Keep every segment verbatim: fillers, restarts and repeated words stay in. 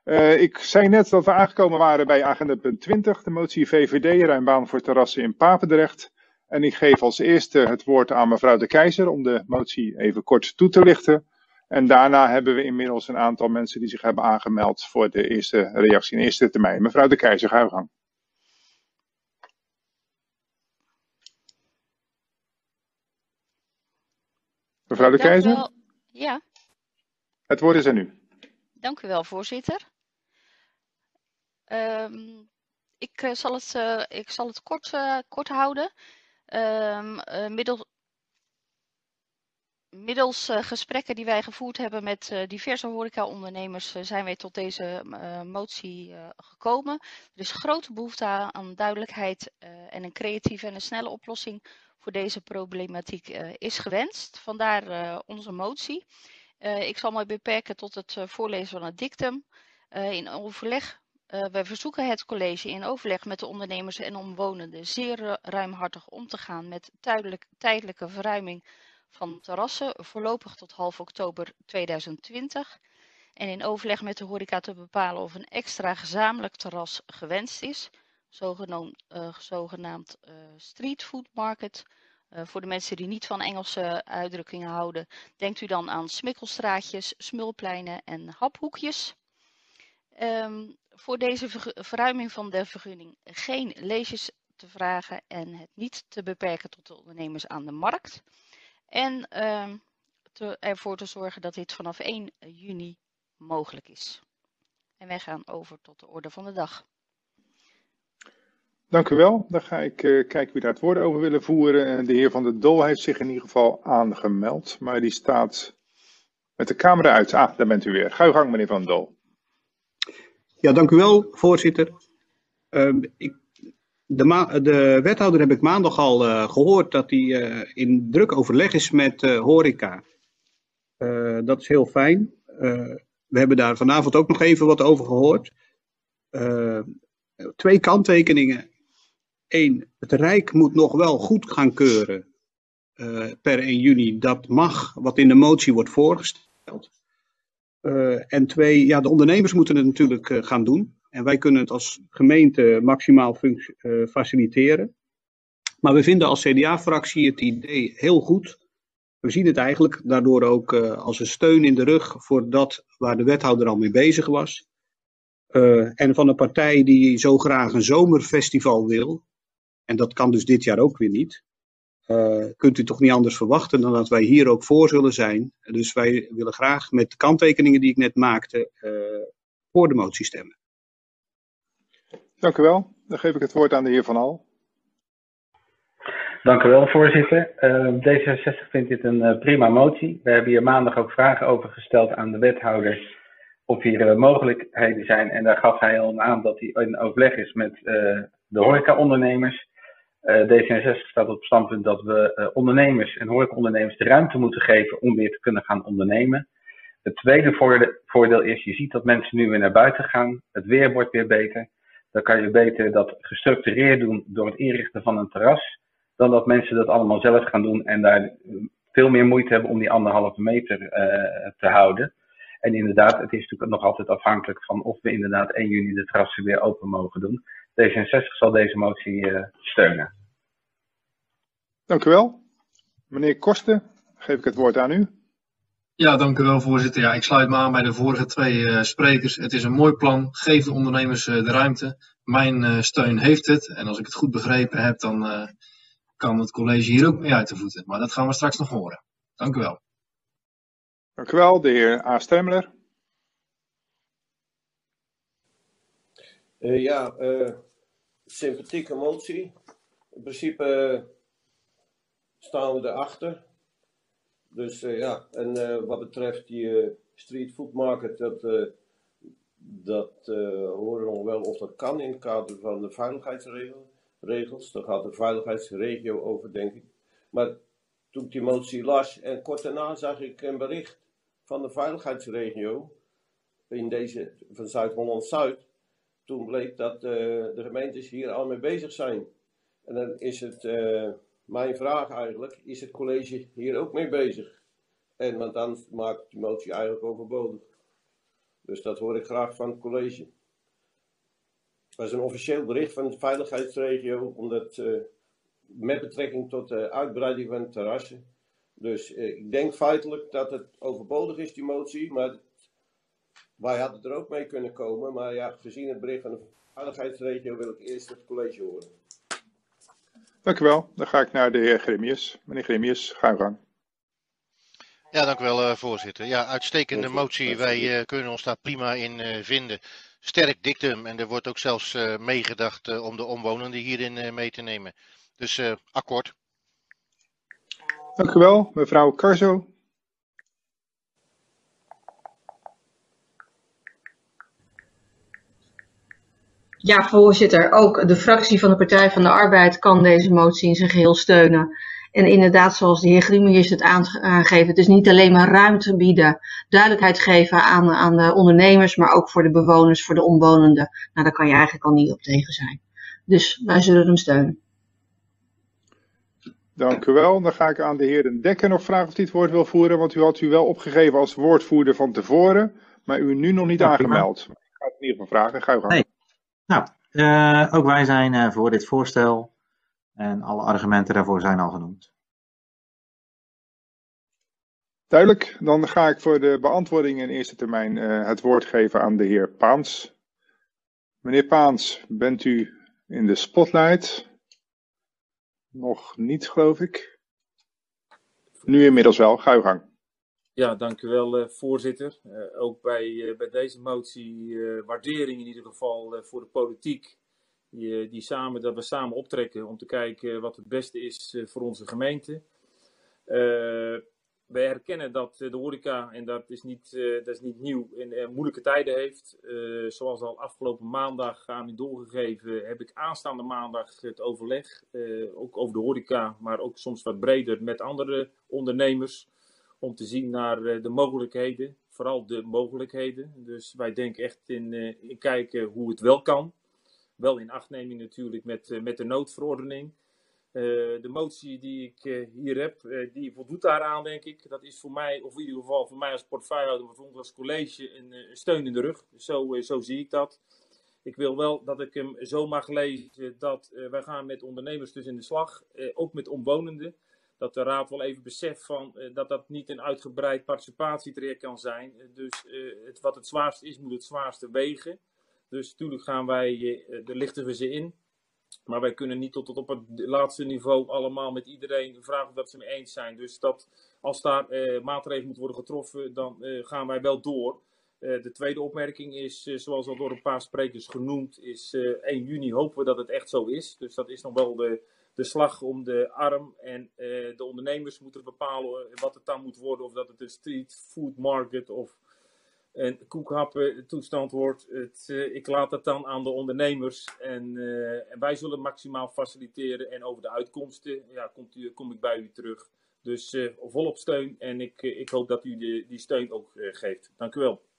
Uh, ik zei net dat we aangekomen waren bij agenda punt twintig, de motie V V D, ruimbaan voor terrassen in Papendrecht. En ik geef als eerste het woord aan mevrouw De Keyser om de motie even kort toe te lichten. En daarna hebben we inmiddels een aantal mensen die zich hebben aangemeld voor de eerste reactie in eerste termijn. Mevrouw De Keyser, ga uw gang. Mevrouw De Keyser? Ja. Het woord is aan u. Dank u wel, voorzitter. Um, ik, uh, zal het, uh, ik zal het kort, uh, kort houden. Um, uh, middel, middels uh, gesprekken die wij gevoerd hebben met uh, diverse horecaondernemers uh, zijn wij tot deze uh, motie uh, gekomen. Er is grote behoefte aan duidelijkheid uh, en een creatieve en een snelle oplossing voor deze problematiek uh, is gewenst. Vandaar uh, onze motie. Uh, ik zal mij beperken tot het uh, voorlezen van het dictum. Uh, in overleg, uh, wij verzoeken het college in overleg met de ondernemers en omwonenden zeer ruimhartig om te gaan met tijdelijk, tijdelijke verruiming van terrassen, voorlopig tot half oktober tweeduizend twintig. En in overleg met de horeca te bepalen of een extra gezamenlijk terras gewenst is, zogenaamd, uh, zogenaamd uh, street food market. Uh, voor de mensen die niet van Engelse uitdrukkingen houden, denkt u dan aan smikkelstraatjes, smulpleinen en haphoekjes. Um, voor deze ver verruiming van de vergunning geen leesjes te vragen en het niet te beperken tot de ondernemers aan de markt. En um, te, ervoor te zorgen dat dit vanaf één juni mogelijk is. En wij gaan over tot de orde van de dag. Dank u wel. Dan ga ik uh, kijken wie daar het woord over willen voeren. De heer Van der Dol heeft zich in ieder geval aangemeld, maar die staat met de camera uit. Ah, daar bent u weer. Ga uw gang, meneer Van der Dol. Ja, dank u wel, voorzitter. Uh, ik, de, de wethouder heb ik maandag al uh, gehoord dat hij uh, in druk overleg is met uh, horeca. Uh, dat is heel fijn. Uh, we hebben daar vanavond ook nog even wat over gehoord. Uh, twee kanttekeningen. Eén, het Rijk moet nog wel goed gaan keuren uh, per één juni. Dat mag wat in de motie wordt voorgesteld. Uh, en twee, ja, de ondernemers moeten het natuurlijk uh, gaan doen. En wij kunnen het als gemeente maximaal uh, faciliteren. Maar we vinden als C D A-fractie het idee heel goed. We zien het eigenlijk daardoor ook uh, als een steun in de rug voor dat waar de wethouder al mee bezig was. Uh, en van een partij die zo graag een zomerfestival wil. En dat kan dus dit jaar ook weer niet. Uh, kunt u toch niet anders verwachten dan dat wij hier ook voor zullen zijn. Dus wij willen graag met de kanttekeningen die ik net maakte uh, voor de motie stemmen. Dank u wel. Dan geef ik het woord aan de heer Van Al. Dank u wel, voorzitter. Uh, D zesenzestig vindt dit een uh, prima motie. We hebben hier maandag ook vragen over gesteld aan de wethouder of hier uh, mogelijkheden zijn. En daar gaf hij al aan dat hij in overleg is met uh, de horecaondernemers. Uh, D zesenzestig staat op het standpunt dat we uh, ondernemers en horecaondernemers de ruimte moeten geven om weer te kunnen gaan ondernemen. Het tweede voorde voordeel is, je ziet dat mensen nu weer naar buiten gaan. Het weer wordt weer beter. Dan kan je beter dat gestructureerd doen door het inrichten van een terras. Dan dat mensen dat allemaal zelf gaan doen en daar veel meer moeite hebben om die anderhalve meter uh, te houden. En inderdaad, het is natuurlijk nog altijd afhankelijk van of we inderdaad één juni de terrassen weer open mogen doen. D zesenzestig zal deze motie uh, steunen. Dank u wel. Meneer Kosten, geef ik het woord aan u. Ja, dank u wel, voorzitter. Ja, ik sluit me aan bij de vorige twee uh, sprekers. Het is een mooi plan. Geef de ondernemers uh, de ruimte. Mijn uh, steun heeft het. En als ik het goed begrepen heb, dan uh, kan het college hier ook mee uit de voeten. Maar dat gaan we straks nog horen. Dank u wel. Dank u wel, de heer A. Stremler. Uh, ja, uh, sympathieke motie. In principe uh, staan we erachter. Dus uh, ja, en uh, wat betreft die uh, street food market, dat, uh, dat uh, horen we nog wel of dat kan in het kader van de veiligheidsregels. Daar gaat de veiligheidsregio over, denk ik. Maar toen ik die motie las en kort daarna zag ik een bericht van de veiligheidsregio in deze van Zuid-Holland-Zuid. Toen bleek dat uh, de gemeentes hier al mee bezig zijn. En dan is het uh, mijn vraag eigenlijk, is het college hier ook mee bezig? En want dan maakt die motie eigenlijk overbodig. Dus dat hoor ik graag van het college. Dat is een officieel bericht van de veiligheidsregio, omdat uh, met betrekking tot de uitbreiding van terrassen. Dus uh, ik denk feitelijk dat het overbodig is, die motie, maar wij hadden er ook mee kunnen komen. Maar ja, gezien het bericht van de veiligheidsregio wil ik eerst het college horen. Dank u wel. Dan ga ik naar de heer Gremius. Meneer Gremius, ga uw gang. Ja, dank u wel, uh, voorzitter. Ja, uitstekende motie. Wij uh, kunnen ons daar prima in uh, vinden. Sterk dictum en er wordt ook zelfs uh, meegedacht uh, om de omwonenden hierin uh, mee te nemen. Dus uh, akkoord. Dank u wel, mevrouw Carzo. Ja, voorzitter. Ook de fractie van de Partij van de Arbeid kan deze motie in zijn geheel steunen. En inderdaad, zoals de heer Gremius het aangeeft, het is niet alleen maar ruimte bieden, duidelijkheid geven aan, aan de ondernemers, maar ook voor de bewoners, voor de omwonenden. Nou, daar kan je eigenlijk al niet op tegen zijn. Dus wij zullen hem steunen. Dank u wel. Dan ga ik aan de heer Den Dekker nog vragen of hij het woord wil voeren, want u had u wel opgegeven als woordvoerder van tevoren, maar u nu nog niet ja, aangemeld. Ik ga het in ieder geval vragen. Ga u gang. Nee. Nou, uh, ook wij zijn uh, voor dit voorstel. En alle argumenten daarvoor zijn al genoemd. Duidelijk. Dan ga ik voor de beantwoording in eerste termijn uh, het woord geven aan de heer Paans. Meneer Paans, bent u in de spotlight? Nog niet, geloof ik. Nu inmiddels wel. Ga uw gang. Ja, dank u wel, uh, voorzitter. Uh, ook bij, uh, bij deze motie uh, waardering in ieder geval uh, voor de politiek. Die, die samen, dat we samen optrekken om te kijken wat het beste is voor onze gemeente. Uh, wij herkennen dat de horeca, en dat is niet, uh, dat is niet nieuw, in uh, moeilijke tijden heeft. Uh, zoals al afgelopen maandag aan u doorgegeven, heb ik aanstaande maandag het overleg. Uh, ook over de horeca, maar ook soms wat breder met andere ondernemers. Om te zien naar uh, de mogelijkheden, vooral de mogelijkheden. Dus wij denken echt in, uh, in kijken hoe het wel kan. Wel in achtneming natuurlijk met, uh, met de noodverordening. Uh, de motie die ik uh, hier heb, uh, die voldoet daaraan, denk ik. Dat is voor mij, of in ieder geval voor mij als portefeuillehouder, maar voor ons als college, een, uh, een steun in de rug. Zo, uh, zo zie ik dat. Ik wil wel dat ik hem zo mag lezen dat uh, wij gaan met ondernemers dus in de slag. Uh, ook met omwonenden. Dat de raad wel even beseft van, uh, dat dat niet een uitgebreid participatietraject kan zijn. Uh, dus uh, het, wat het zwaarste is, moet het zwaarste wegen. Dus natuurlijk gaan wij, uh, daar lichten we ze in. Maar wij kunnen niet tot, tot op het laatste niveau allemaal met iedereen vragen of dat ze het mee eens zijn. Dus dat, als daar uh, maatregelen moeten worden getroffen, dan uh, gaan wij wel door. Uh, de tweede opmerking is, uh, zoals al door een paar sprekers genoemd, is uh, één juni hopen we dat het echt zo is. Dus dat is nog wel de, de slag om de arm. En uh, de ondernemers moeten bepalen wat het dan moet worden. Of dat het een street food market of een koekhappen toestand wordt. Het, uh, ik laat dat dan aan de ondernemers. En, uh, en wij zullen maximaal faciliteren. En over de uitkomsten ja, komt u, kom ik bij u terug. Dus uh, volop steun. En ik, uh, ik hoop dat u de, die steun ook uh, geeft. Dank u wel.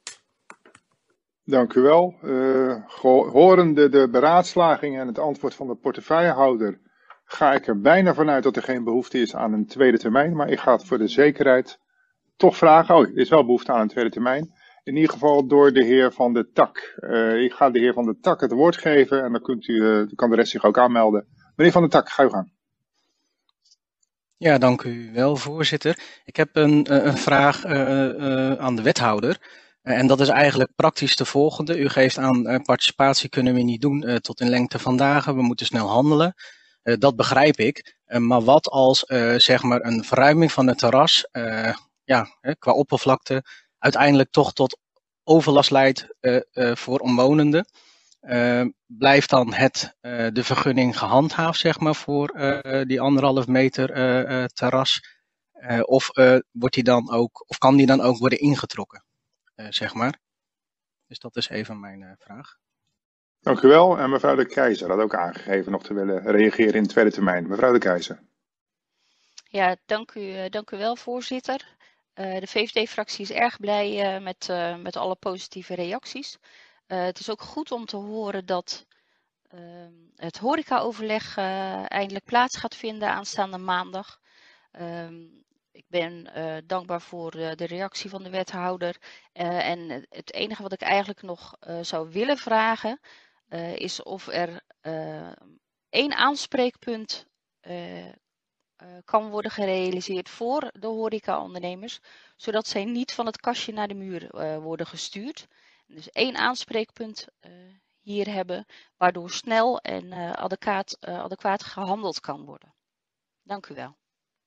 Dank u wel. Uh, horende de beraadslaging en het antwoord van de portefeuillehouder ga ik er bijna vanuit dat er geen behoefte is aan een tweede termijn. Maar ik ga het voor de zekerheid toch vragen. Oh, er is wel behoefte aan een tweede termijn. In ieder geval door de heer Van de Tak. Uh, ik ga de heer Van de Tak het woord geven en dan kunt u, uh, dan kan de rest zich ook aanmelden. Meneer Van de Tak, ga u gang. Ja, dank u wel, voorzitter. Ik heb een, een vraag uh, uh, aan de wethouder. Uh, en dat is eigenlijk praktisch de volgende. U geeft aan uh, participatie kunnen we niet doen uh, tot in lengte van dagen. We moeten snel handelen. Uh, dat begrijp ik. Uh, maar wat als uh, zeg maar een verruiming van het terras, uh, ja, uh, qua oppervlakte, uiteindelijk toch tot overlast leidt uh, uh, voor omwonenden? Uh, blijft dan het, uh, de vergunning gehandhaafd, zeg maar, voor uh, die anderhalf meter uh, uh, terras? Uh, of uh, wordt die dan ook, of kan die dan ook worden ingetrokken, uh, zeg maar? Dus dat is even mijn uh, vraag. Dank u wel. En mevrouw de Keizer had ook aangegeven nog te willen reageren in de tweede termijn. Mevrouw de Keizer. Ja, dank u, uh, dank u wel, voorzitter. Uh, de V V D-fractie is erg blij uh, met, uh, met alle positieve reacties. Uh, het is ook goed om te horen dat uh, het horecaoverleg uh, eindelijk plaats gaat vinden aanstaande maandag. Um, ik ben uh, dankbaar voor uh, de reactie van de wethouder. Uh, en het enige wat ik eigenlijk nog uh, zou willen vragen uh, is of er uh, één aanspreekpunt uh, uh, kan worden gerealiseerd voor de horecaondernemers, zodat zij niet van het kastje naar de muur uh, worden gestuurd. Dus één aanspreekpunt uh, hier hebben, waardoor snel en uh, adequaat, uh, adequaat gehandeld kan worden. Dank u wel.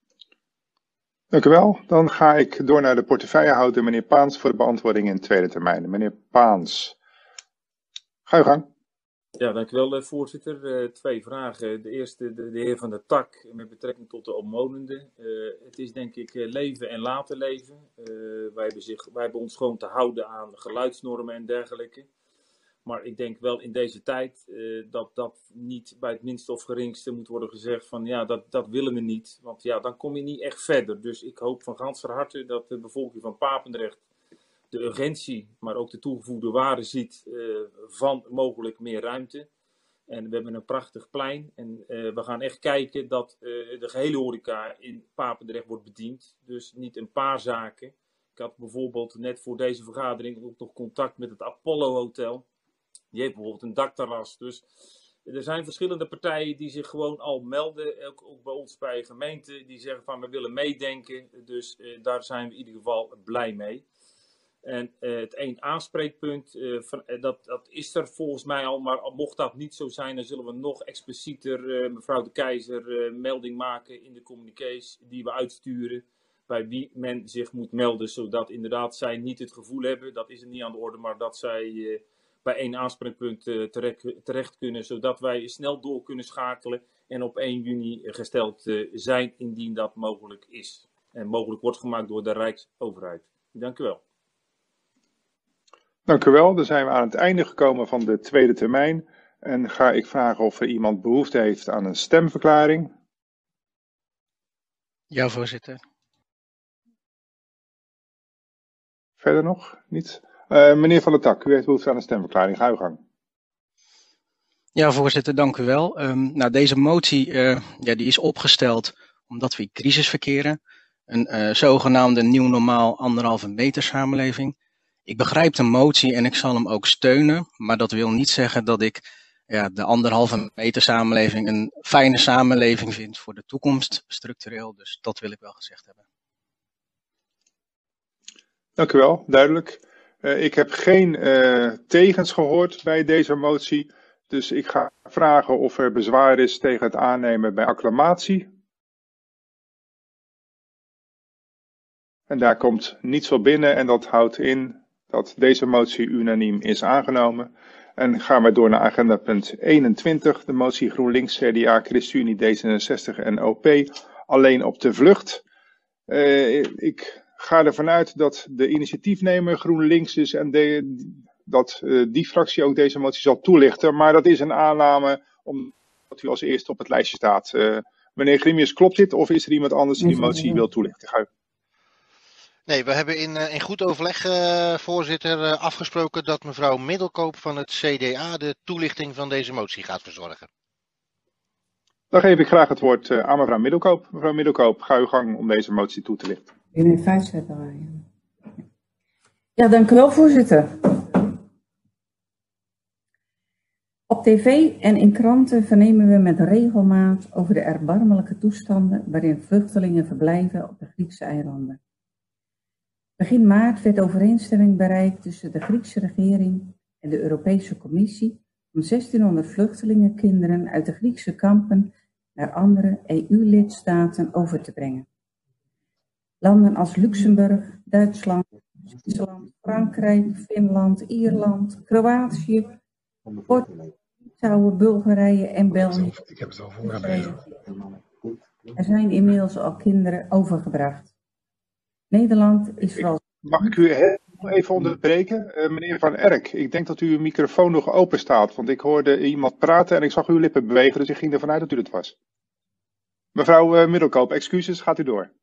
Dank u wel. Dan ga ik door naar de portefeuillehouder, meneer Paans, voor de beantwoording in tweede termijn. Meneer Paans, ga uw gang. Ja, dank u wel, voorzitter. Uh, twee vragen. De eerste, de, de heer Van der Tak, met betrekking tot de omwonenden. Uh, het is denk ik leven en laten leven. Uh, wij, hebben zich, wij hebben ons gewoon te houden aan geluidsnormen en dergelijke. Maar ik denk wel in deze tijd uh, dat dat niet bij het minste of geringste moet worden gezegd van ja, dat, dat willen we niet. Want ja, dan kom je niet echt verder. Dus ik hoop van gans van harte dat de bevolking van Papendrecht de urgentie, maar ook de toegevoegde waarde ziet uh, van mogelijk meer ruimte. En we hebben een prachtig plein. En uh, we gaan echt kijken dat uh, de gehele horeca in Papendrecht wordt bediend. Dus niet een paar zaken. Ik had bijvoorbeeld net voor deze vergadering ook nog contact met het Apollo Hotel. Die heeft bijvoorbeeld een dakterras. Dus er zijn verschillende partijen die zich gewoon al melden. Ook, ook bij ons bij gemeenten. Die zeggen van we willen meedenken. Dus uh, daar zijn we in ieder geval blij mee. En uh, het één aanspreekpunt, uh, van, uh, dat, dat is er volgens mij al. Maar mocht dat niet zo zijn, dan zullen we nog explicieter, uh, mevrouw de Keizer, uh, melding maken in de communiqués die we uitsturen. Bij wie men zich moet melden. Zodat inderdaad zij niet het gevoel hebben, dat is er niet aan de orde, maar dat zij uh, bij één aanspreekpunt uh, terecht, terecht kunnen. Zodat wij snel door kunnen schakelen en op één juni gesteld uh, zijn indien dat mogelijk is. En mogelijk wordt gemaakt door de Rijksoverheid. Dank u wel. Dank u wel. Dan zijn we aan het einde gekomen van de tweede termijn. En ga ik vragen of er iemand behoefte heeft aan een stemverklaring. Ja, voorzitter. Verder nog? Niet? Uh, meneer Van der Tak, u heeft behoefte aan een stemverklaring. Ga uw gang. Ja, voorzitter, dank u wel. Um, nou, deze motie uh, ja, die is opgesteld omdat we in crisis verkeren. Een uh, zogenaamde nieuw normaal anderhalve meter samenleving. Ik begrijp de motie en ik zal hem ook steunen, maar dat wil niet zeggen dat ik ja, de anderhalve meter samenleving een fijne samenleving vind voor de toekomst, structureel. Dus dat wil ik wel gezegd hebben. Dank u wel, duidelijk. Uh, ik heb geen uh, tegens gehoord bij deze motie, dus ik ga vragen of er bezwaar is tegen het aannemen bij acclamatie. En daar komt niets op binnen en dat houdt in dat deze motie unaniem is aangenomen. En gaan we door naar agenda punt eenentwintig, de motie GroenLinks, C D A, ChristenUnie, D zesenzestig en O P, alleen op de vlucht. Uh, ik ga ervan uit dat de initiatiefnemer GroenLinks is en de, dat uh, die fractie ook deze motie zal toelichten. Maar dat is een aanname omdat u als eerste op het lijstje staat. Uh, meneer Grimius, klopt dit of is er iemand anders die die motie wil toelichten? Ga u. Nee, we hebben in, in goed overleg, uh, voorzitter, uh, afgesproken dat mevrouw Middelkoop van het C D A de toelichting van deze motie gaat verzorgen. Dan geef ik graag het woord uh, aan mevrouw Middelkoop. Mevrouw Middelkoop, ga uw gang om deze motie toe te lichten. In vijf zetten. Ja, dank u wel, voorzitter. Op tv en in kranten vernemen we met regelmaat over de erbarmelijke toestanden waarin vluchtelingen verblijven op de Griekse eilanden. Begin maart werd overeenstemming bereikt tussen de Griekse regering en de Europese Commissie om zestienhonderd vluchtelingenkinderen uit de Griekse kampen naar andere E U-lidstaten over te brengen. Landen als Luxemburg, Duitsland, Zwitserland, Frankrijk, Finland, Ierland, Kroatië, Portugal, Litouwen, Bulgarije en België. Ik heb het al voorgelezen. Er zijn inmiddels al kinderen overgebracht. Nederland is vooral... Mag ik u even onderbreken? Uh, meneer Van Erk, ik denk dat uw microfoon nog open staat, want ik hoorde iemand praten en ik zag uw lippen bewegen, dus ik ging ervan uit dat u het was. Mevrouw uh, Middelkoop, excuses, gaat u door.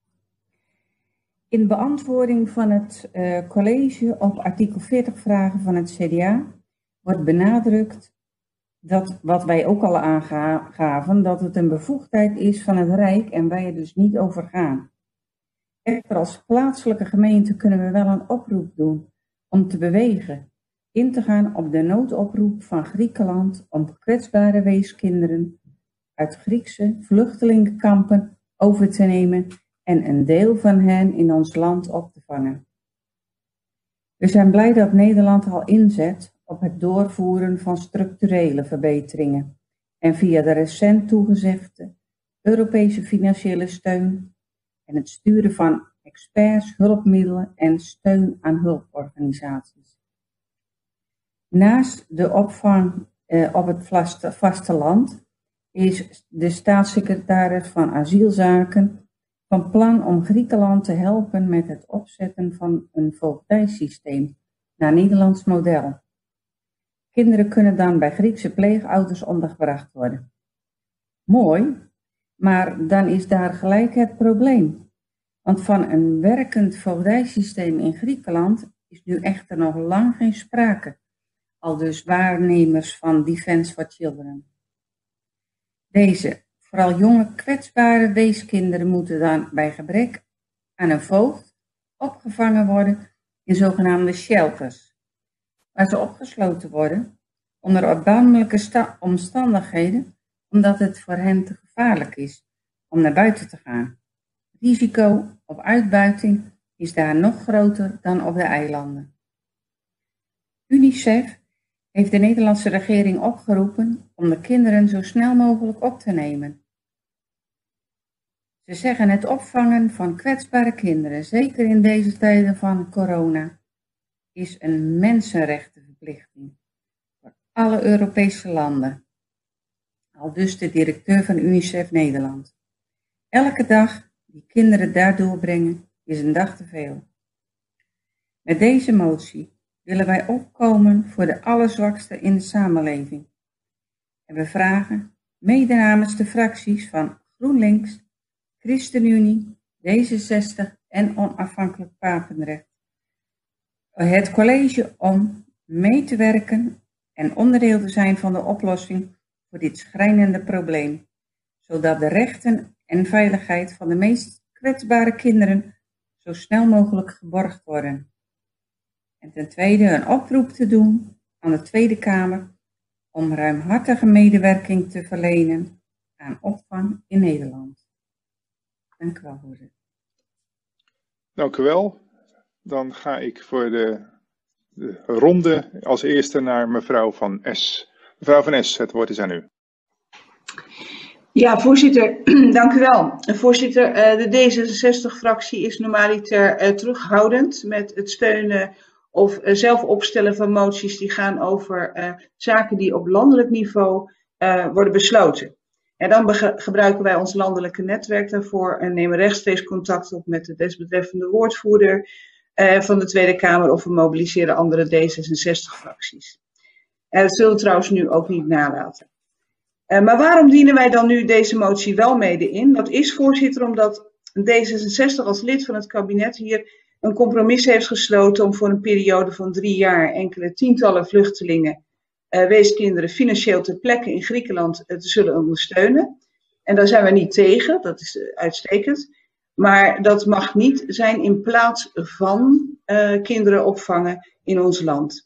In beantwoording van het uh, college op artikel veertig vragen van het C D A wordt benadrukt dat, wat wij ook al aangaven, dat het een bevoegdheid is van het Rijk en wij er dus niet over gaan. Echter als plaatselijke gemeente kunnen we wel een oproep doen om te bewegen, in te gaan op de noodoproep van Griekenland om kwetsbare weeskinderen uit Griekse vluchtelingenkampen over te nemen en een deel van hen in ons land op te vangen. We zijn blij dat Nederland al inzet op het doorvoeren van structurele verbeteringen en via de recent toegezegde Europese financiële steun en het sturen van experts, hulpmiddelen en steun aan hulporganisaties. Naast de opvang eh, op het vaste, vasteland is de staatssecretaris van Asielzaken van plan om Griekenland te helpen met het opzetten van een voogdijsysteem naar Nederlands model. Kinderen kunnen dan bij Griekse pleegouders ondergebracht worden. Mooi, maar dan is daar gelijk het probleem. Want van een werkend voogdijsysteem in Griekenland is nu echter nog lang geen sprake, aldus waarnemers van Defence for Children. Deze, vooral jonge kwetsbare weeskinderen moeten dan bij gebrek aan een voogd opgevangen worden in zogenaamde shelters, waar ze opgesloten worden onder erbarmelijke omstandigheden, omdat het voor hen te gevaarlijk is om naar buiten te gaan. Het risico op uitbuiting is daar nog groter dan op de eilanden. UNICEF heeft de Nederlandse regering opgeroepen om de kinderen zo snel mogelijk op te nemen. Ze zeggen het opvangen van kwetsbare kinderen, zeker in deze tijden van corona, is een mensenrechtenverplichting voor alle Europese landen. Aldus de directeur van UNICEF Nederland. Elke dag die kinderen daar doorbrengen is een dag te veel. Met deze motie willen wij opkomen voor de allerzwaksten in de samenleving. En we vragen, mede namens de fracties van GroenLinks, ChristenUnie, D zesenzestig en Onafhankelijk Papendrecht, het college om mee te werken en onderdeel te zijn van de oplossing voor dit schrijnende probleem, zodat de rechten en veiligheid van de meest kwetsbare kinderen zo snel mogelijk geborgd worden. En ten tweede een oproep te doen aan de Tweede Kamer om ruimhartige medewerking te verlenen aan opvang in Nederland. Dank u wel, voorzitter. Dank u wel. Dan ga ik voor de, de ronde als eerste naar mevrouw Van Es. Mevrouw Van Es, het woord is aan u. Ja, voorzitter, dank u wel. Voorzitter, de D zesenzestig-fractie is normaliter terughoudend met het steunen of zelf opstellen van moties die gaan over uh, zaken die op landelijk niveau uh, worden besloten. En dan gebruiken wij ons landelijke netwerk daarvoor en nemen rechtstreeks contact op met de desbetreffende woordvoerder uh, van de Tweede Kamer of we mobiliseren andere D zesenzestig-fracties. En dat zullen we trouwens nu ook niet nalaten. Uh, maar waarom dienen wij dan nu deze motie wel mede in? Dat is, voorzitter, omdat D zesenzestig als lid van het kabinet hier een compromis heeft gesloten om voor een periode van drie jaar enkele tientallen vluchtelingen, uh, weeskinderen, financieel ter plekke in Griekenland uh, te zullen ondersteunen. En daar zijn we niet tegen, dat is uh, uitstekend. Maar dat mag niet zijn in plaats van uh, kinderen opvangen in ons land.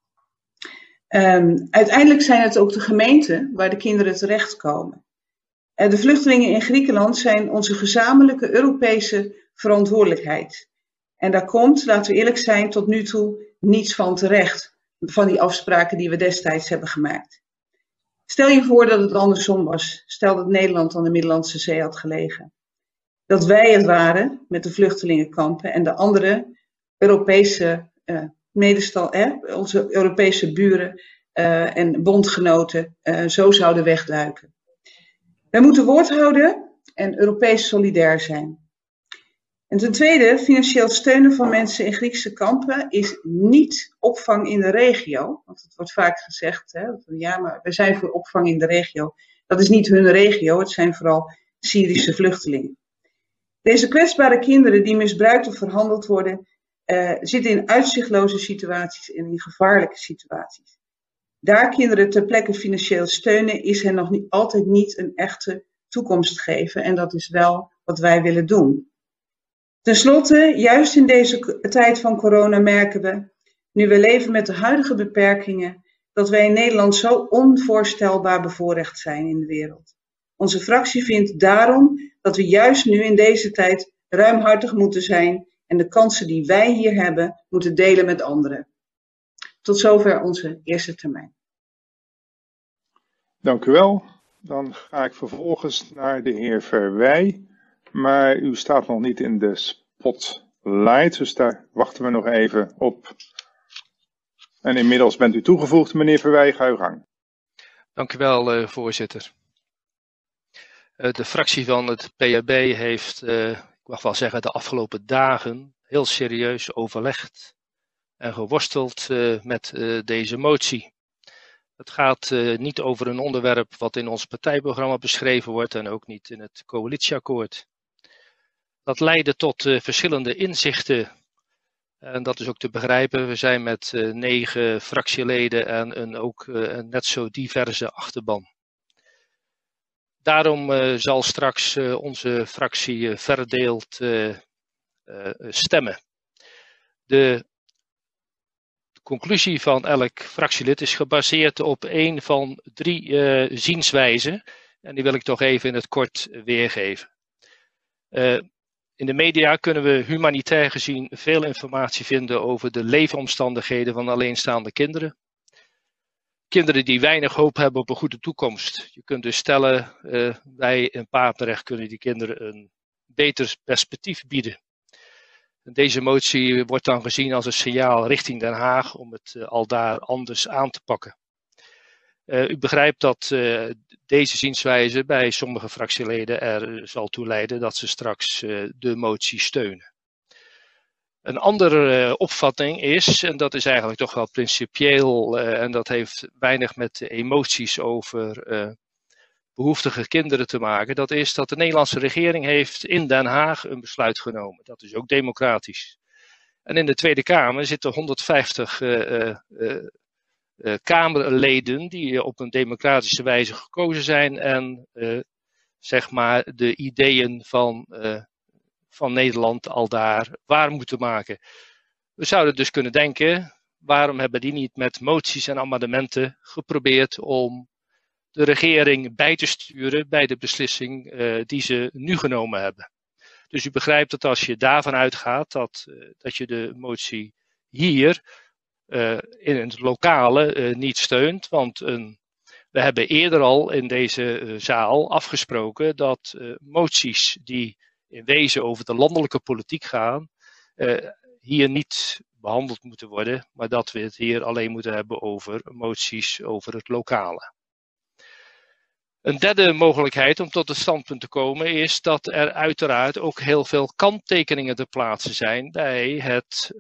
Um, uiteindelijk zijn het ook de gemeenten waar de kinderen terechtkomen. Uh, de vluchtelingen in Griekenland zijn onze gezamenlijke Europese verantwoordelijkheid. En daar komt, laten we eerlijk zijn, tot nu toe niets van terecht, van die afspraken die we destijds hebben gemaakt. Stel je voor dat het andersom was. Stel dat Nederland aan de Middellandse Zee had gelegen. Dat wij het waren met de vluchtelingenkampen en de andere Europese uh, medestal, eh, onze Europese buren uh, en bondgenoten uh, zo zouden wegduiken. Wij moeten woord houden en Europees solidair zijn. En ten tweede, financieel steunen van mensen in Griekse kampen is niet opvang in de regio. Want het wordt vaak gezegd, hè, ja, maar we zijn voor opvang in de regio. Dat is niet hun regio, het zijn vooral Syrische vluchtelingen. Deze kwetsbare kinderen die misbruikt of verhandeld worden, uh, zitten in uitzichtloze situaties en in gevaarlijke situaties. Daar kinderen ter plekke financieel steunen is hen nog niet, altijd niet een echte toekomst geven. En dat is wel wat wij willen doen. Ten slotte, juist in deze tijd van corona merken we, nu we leven met de huidige beperkingen, dat wij in Nederland zo onvoorstelbaar bevoorrecht zijn in de wereld. Onze fractie vindt daarom dat we juist nu in deze tijd ruimhartig moeten zijn en de kansen die wij hier hebben moeten delen met anderen. Tot zover onze eerste termijn. Dank u wel. Dan ga ik vervolgens naar de heer Verwij. Maar u staat nog niet in de spotlight, dus daar wachten we nog even op. En inmiddels bent u toegevoegd, meneer Verwij, ga uw gang. Dank u wel, uh, voorzitter. Uh, de fractie van het P A B heeft, uh, ik mag wel zeggen, de afgelopen dagen heel serieus overlegd en geworsteld uh, met uh, deze motie. Het gaat uh, niet over een onderwerp wat in ons partijprogramma beschreven wordt en ook niet in het coalitieakkoord. Dat leidde tot uh, verschillende inzichten en dat is ook te begrijpen. We zijn met uh, negen fractieleden en een ook uh, een net zo diverse achterban. Daarom uh, zal straks uh, onze fractie uh, verdeeld uh, uh, stemmen. De conclusie van elk fractielid is gebaseerd op één van drie uh, zienswijzen. En die wil ik toch even in het kort weergeven. Uh, in de media kunnen we humanitair gezien veel informatie vinden over de leefomstandigheden van alleenstaande kinderen. Kinderen die weinig hoop hebben op een goede toekomst. Je kunt dus stellen, uh, wij in Papendrecht kunnen die kinderen een beter perspectief bieden. Deze motie wordt dan gezien als een signaal richting Den Haag om het uh, al daar anders aan te pakken. Uh, u begrijpt dat uh, deze zienswijze bij sommige fractieleden er zal toe leiden dat ze straks uh, de motie steunen. Een andere uh, opvatting is, en dat is eigenlijk toch wel principieel, uh, en dat heeft weinig met de emoties over uh, behoeftige kinderen te maken, dat is dat de Nederlandse regering heeft in Den Haag een besluit genomen. Dat is ook democratisch. En in de Tweede Kamer zitten honderdvijftig uh, uh, uh, uh, Kamerleden die op een democratische wijze gekozen zijn en uh, zeg maar de ideeën van, uh, van Nederland al daar waar moeten maken. We zouden dus kunnen denken, waarom hebben die niet met moties en amendementen geprobeerd om de regering bij te sturen bij de beslissing uh, die ze nu genomen hebben. Dus u begrijpt dat als je daarvan uitgaat dat, uh, dat je de motie hier uh, in het lokale uh, niet steunt. Want een, we hebben eerder al in deze uh, zaal afgesproken dat uh, moties die in wezen over de landelijke politiek gaan, uh, hier niet behandeld moeten worden. Maar dat we het hier alleen moeten hebben over moties over het lokale. Een derde mogelijkheid om tot het standpunt te komen is dat er uiteraard ook heel veel kanttekeningen te plaatsen zijn bij het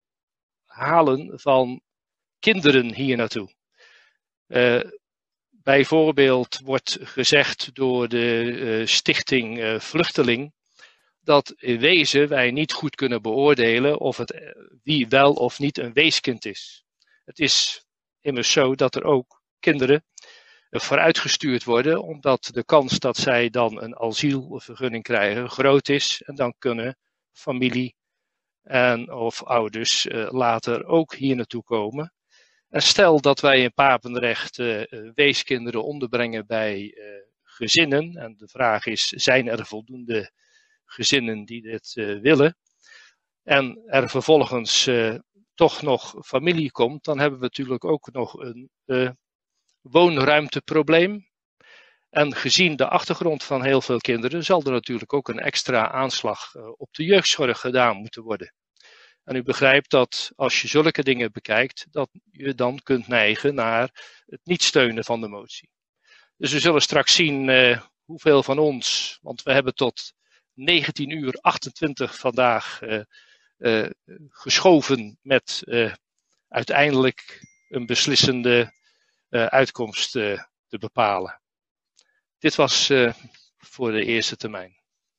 halen van kinderen hier naartoe. Uh, bijvoorbeeld wordt gezegd door de uh, stichting uh, Vluchteling dat in wezen wij niet goed kunnen beoordelen of het, uh, wie wel of niet een weeskind is. Het is immers zo dat er ook kinderen vooruitgestuurd worden, omdat de kans dat zij dan een asielvergunning krijgen groot is. En dan kunnen familie en of ouders uh, later ook hier naartoe komen. En stel dat wij in Papendrecht uh, weeskinderen onderbrengen bij uh, gezinnen. En de vraag is, zijn er voldoende gezinnen die dit uh, willen? En er vervolgens uh, toch nog familie komt, dan hebben we natuurlijk ook nog een uh, woonruimteprobleem. En gezien de achtergrond van heel veel kinderen zal er natuurlijk ook een extra aanslag uh, op de jeugdzorg gedaan moeten worden. En u begrijpt dat als je zulke dingen bekijkt, dat je dan kunt neigen naar het niet steunen van de motie. Dus we zullen straks zien uh, hoeveel van ons, want we hebben tot negentien uur achtentwintig vandaag uh, uh, geschoven met uh, uiteindelijk een beslissende uh, uitkomst uh, te bepalen. Dit was uh, voor de eerste termijn.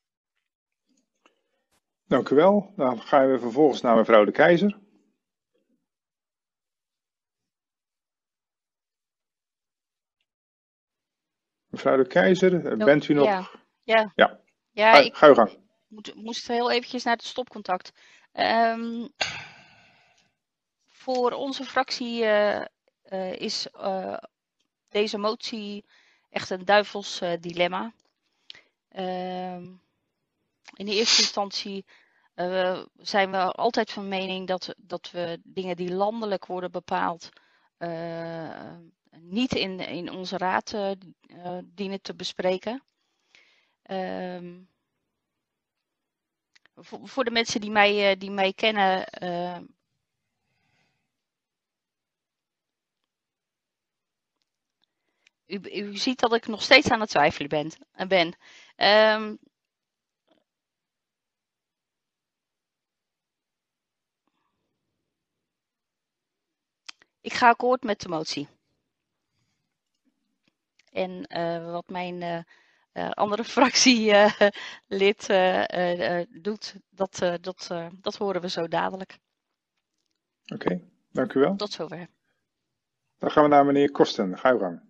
Dank u wel. Dan gaan we vervolgens naar mevrouw De Keyser. Mevrouw De Keyser, bent u nog? Ja, ja. Ja. ja ga, ik, ga uw gang. moet, moest heel eventjes naar het stopcontact. Um, voor onze fractie uh, uh, is uh, deze motie echt een duivels uh, dilemma. Uh, in de eerste instantie uh, zijn we altijd van mening dat, dat we dingen die landelijk worden bepaald uh, niet in, in onze raad uh, uh, dienen te bespreken. Uh, voor, voor de mensen die mij, uh, die mij kennen, uh, u, u ziet dat ik nog steeds aan het twijfelen ben. ben. Um, ik ga akkoord met de motie. En uh, wat mijn uh, uh, andere fractielid uh, uh, uh, doet, dat, uh, dat, uh, dat horen we zo dadelijk. Oké, okay, dank u wel. Tot zover. Dan gaan we naar meneer Kosten. Ga uw gang.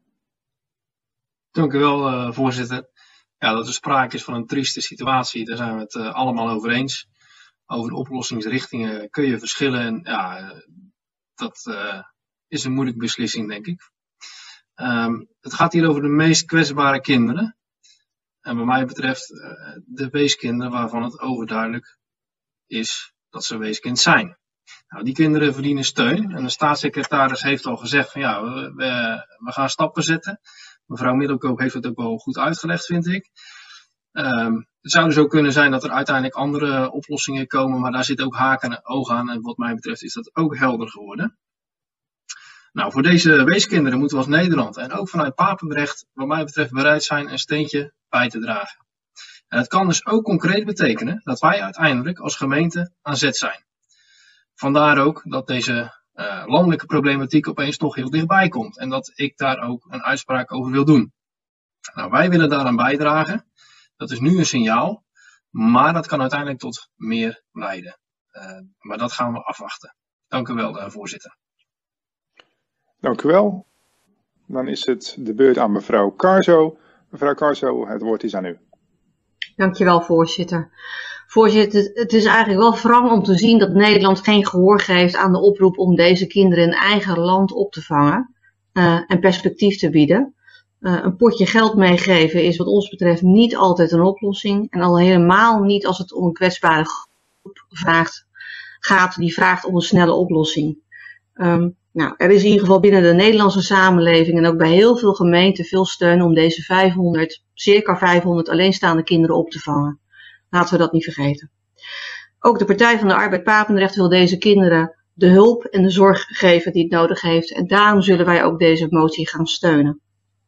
Dank u wel, uh, voorzitter. Ja, dat er sprake is van een trieste situatie, daar zijn we het uh, allemaal over eens. Over de oplossingsrichtingen kun je verschillen en ja, uh, dat uh, is een moeilijke beslissing, denk ik. Um, het gaat hier over de meest kwetsbare kinderen. En wat mij betreft uh, de weeskinderen waarvan het overduidelijk is dat ze weeskind zijn. Nou, die kinderen verdienen steun. En de staatssecretaris heeft al gezegd van ja, we, we, we gaan stappen zetten. Mevrouw Middelkoop heeft het ook wel goed uitgelegd, vind ik. Um, het zou dus ook kunnen zijn dat er uiteindelijk andere oplossingen komen. Maar daar zit ook haken en ogen aan. En wat mij betreft is dat ook helder geworden. Nou, voor deze weeskinderen moeten we als Nederland en ook vanuit Papendrecht wat mij betreft bereid zijn een steentje bij te dragen. En het kan dus ook concreet betekenen dat wij uiteindelijk als gemeente aan zet zijn. Vandaar ook dat deze uh, landelijke problematiek opeens toch heel dichtbij komt en dat ik daar ook een uitspraak over wil doen. Nou, wij willen daaraan bijdragen. Dat is nu een signaal, maar dat kan uiteindelijk tot meer leiden. Uh, maar dat gaan we afwachten. Dank u wel, uh, voorzitter. Dank u wel. Dan is het de beurt aan mevrouw Carzo. Mevrouw Carzo, het woord is aan u. Dankjewel, voorzitter. Voorzitter, het is eigenlijk wel wrang om te zien dat Nederland geen gehoor geeft aan de oproep om deze kinderen in eigen land op te vangen uh, en perspectief te bieden. Uh, een potje geld meegeven is wat ons betreft niet altijd een oplossing en al helemaal niet als het om een kwetsbare groep vraagt, gaat die vraagt om een snelle oplossing. Um, nou, er is in ieder geval binnen de Nederlandse samenleving en ook bij heel veel gemeenten veel steun om deze vijfhonderd, circa vijfhonderd alleenstaande kinderen op te vangen. Laten we dat niet vergeten. Ook de Partij van de Arbeid Papendrecht wil deze kinderen de hulp en de zorg geven die het nodig heeft. En daarom zullen wij ook deze motie gaan steunen.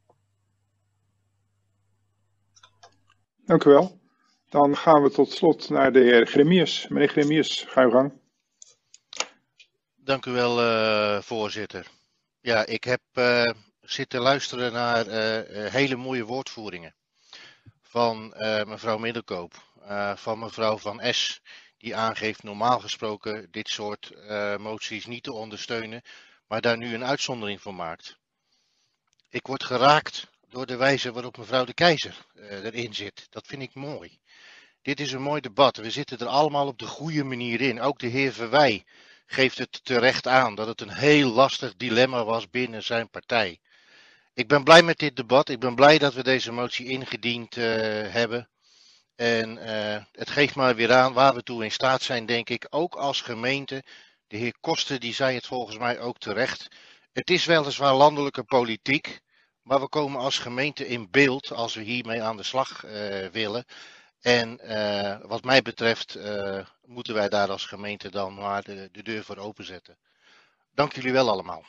Dank u wel. Dan gaan we tot slot naar de heer Gremius. Meneer Gremius, ga uw gang. Dank u wel, uh, voorzitter. Ja, ik heb uh, zitten luisteren naar uh, hele mooie woordvoeringen van uh, mevrouw Middelkoop, uh, van mevrouw Van Es, die aangeeft normaal gesproken dit soort uh, moties niet te ondersteunen, maar daar nu een uitzondering voor maakt. Ik word geraakt door de wijze waarop mevrouw de Keizer uh, erin zit. Dat vind ik mooi. Dit is een mooi debat. We zitten er allemaal op de goede manier in. Ook de heer Verwij geeft het terecht aan dat het een heel lastig dilemma was binnen zijn partij. Ik ben blij met dit debat. Ik ben blij dat we deze motie ingediend uh, hebben. En uh, het geeft maar weer aan waar we toe in staat zijn, denk ik. Ook als gemeente. De heer Koster die zei het volgens mij ook terecht. Het is weliswaar landelijke politiek. Maar we komen als gemeente in beeld als we hiermee aan de slag uh, willen. En uh, wat mij betreft uh, moeten wij daar als gemeente dan maar de, de deur voor openzetten. Dank jullie wel allemaal.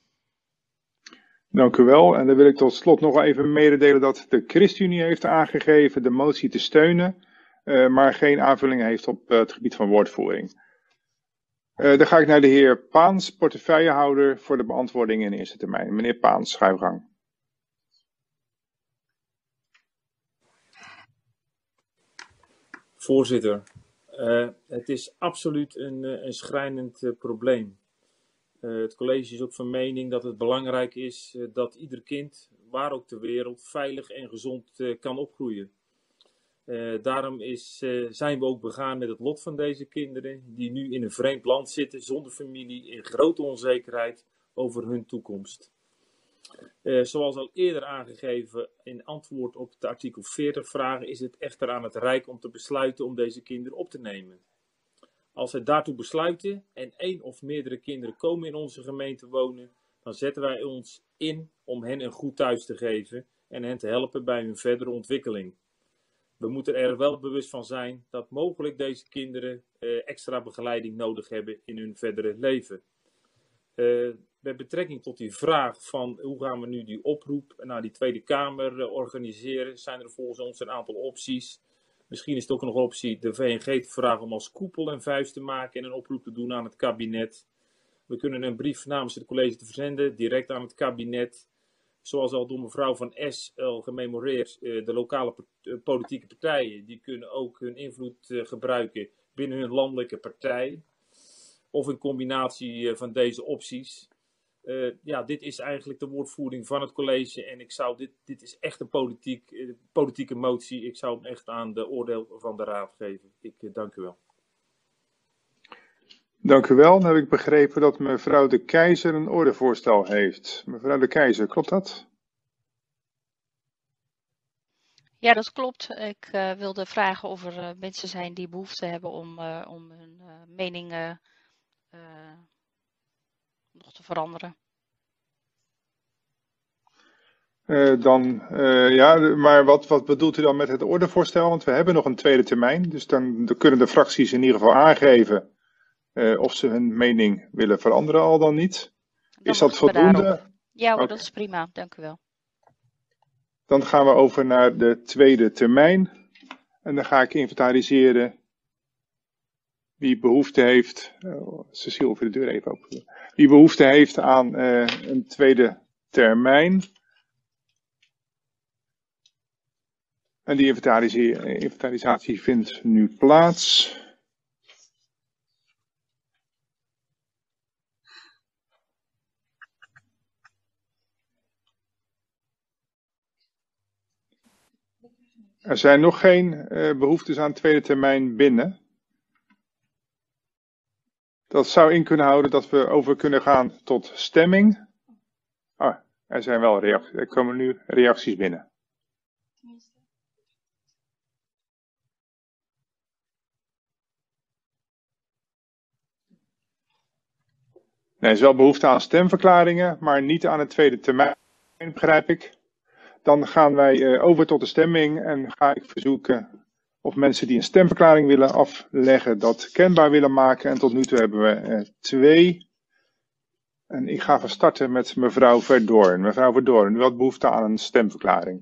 Dank u wel. En dan wil ik tot slot nog even mededelen dat de ChristenUnie heeft aangegeven de motie te steunen, uh, maar geen aanvulling heeft op uh, het gebied van woordvoering. Uh, dan ga ik naar de heer Paans, portefeuillehouder, voor de beantwoording in eerste termijn. Meneer Paans, ga uw gang. Voorzitter, uh, het is absoluut een, een schrijnend uh, probleem. Uh, het college is ook van mening dat het belangrijk is uh, dat ieder kind, waar ook ter wereld, veilig en gezond uh, kan opgroeien. Uh, daarom is, uh, zijn we ook begaan met het lot van deze kinderen die nu in een vreemd land zitten, zonder familie, in grote onzekerheid over hun toekomst. Uh, zoals al eerder aangegeven in antwoord op de artikel veertig vragen, is het echter aan het Rijk om te besluiten om deze kinderen op te nemen. Als zij daartoe besluiten en één of meerdere kinderen komen in onze gemeente wonen, dan zetten wij ons in om hen een goed thuis te geven en hen te helpen bij hun verdere ontwikkeling. We moeten er wel bewust van zijn dat mogelijk deze kinderen uh, extra begeleiding nodig hebben in hun verdere leven. Uh, met betrekking tot die vraag van hoe gaan we nu die oproep naar die Tweede Kamer uh, organiseren, zijn er volgens ons een aantal opties. Misschien is het ook nog een optie de V N G te vragen om als koepel een vuist te maken en een oproep te doen aan het kabinet. We kunnen een brief namens het college te verzenden, direct aan het kabinet. Zoals al door mevrouw Van Es al gememoreerd, uh, de lokale uh, politieke partijen, die kunnen ook hun invloed uh, gebruiken binnen hun landelijke partij. Of een combinatie uh, van deze opties. Uh, ja, dit is eigenlijk de woordvoering van het college en ik zou dit, dit is echt een politiek, uh, politieke motie. Ik zou hem echt aan de oordeel van de raad geven. Ik uh, dank u wel. Dank u wel. Dan heb ik begrepen dat mevrouw De Keyser een ordevoorstel heeft. Mevrouw De Keyser, klopt dat? Ja, dat klopt. Ik uh, wilde vragen of er uh, mensen zijn die behoefte hebben om, uh, om hun uh, mening uh, uh, nog te veranderen. Uh, dan, uh, ja, maar wat, wat bedoelt u dan met het ordevoorstel? Want we hebben nog een tweede termijn, dus dan, dan kunnen de fracties in ieder geval aangeven uh, of ze hun mening willen veranderen al dan niet. Dan is dat voldoende? Ja hoor, okay. Dat is prima. Dank u wel. Dan gaan we over naar de tweede termijn. En dan ga ik inventariseren wie behoefte heeft. Uh, Cecile, voor de deur even open. Wie behoefte heeft aan uh, een tweede termijn. En die inventarisatie vindt nu plaats. Er zijn nog geen uh, behoeftes aan tweede termijn binnen. Dat zou in kunnen houden dat we over kunnen gaan tot stemming. Ah, er zijn wel reacties. Er komen nu reacties binnen. Nee, er is wel behoefte aan stemverklaringen, maar niet aan het tweede termijn, begrijp ik. Dan gaan wij uh, over tot de stemming en ga ik verzoeken of mensen die een stemverklaring willen afleggen dat kenbaar willen maken. En tot nu toe hebben we uh, twee. En ik ga van starten met mevrouw Verdoorn. Mevrouw Verdoorn, u had behoefte aan een stemverklaring.